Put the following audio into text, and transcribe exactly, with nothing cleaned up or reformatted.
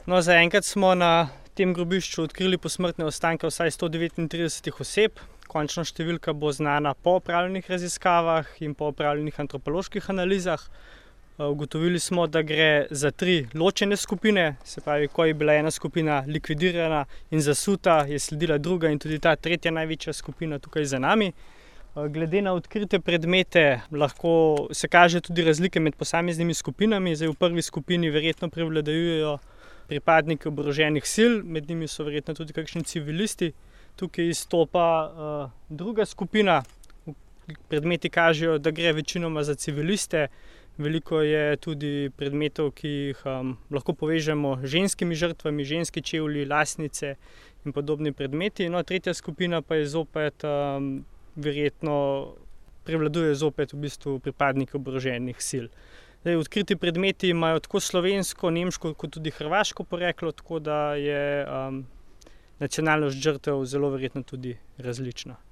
No, zaenkrat smo na tem grobišču odkrili posmrtne ostanke vsaj sto devetintrideset oseb. Končna številka bo znana po opravljenih raziskavah in po opravljenih antropoloških analizah. Ugotovili smo, da gre za tri ločene skupine, se pravi, ko je bila ena skupina likvidirana in zasuta, je sledila druga in tudi ta tretja največja skupina tukaj za nami. Glede na odkrite predmete lahko se kaže tudi razlike med posameznimi skupinami. Zdaj, v prvi skupini verjetno prevladujejo pripadniki oboroženih sil, med njimi so verjetno tudi kakšni civilisti. Tukaj izstopa uh, druga skupina. Predmeti kažejo, da gre večinoma za civiliste. Veliko je tudi predmetov, ki jih um, lahko povežemo z ženskimi žrtvami, ženski čevlji, lasnice in podobni predmeti. No, tretja skupina pa je zopet um, verjetno prevladuje zopet v bistvu pripadniki oboroženih sil. Zdaj, odkriti predmeti imajo tako slovensko, nemško kot tudi hrvaško poreklo, tako da je um, nacionalnost žrtev zelo verjetno tudi različna.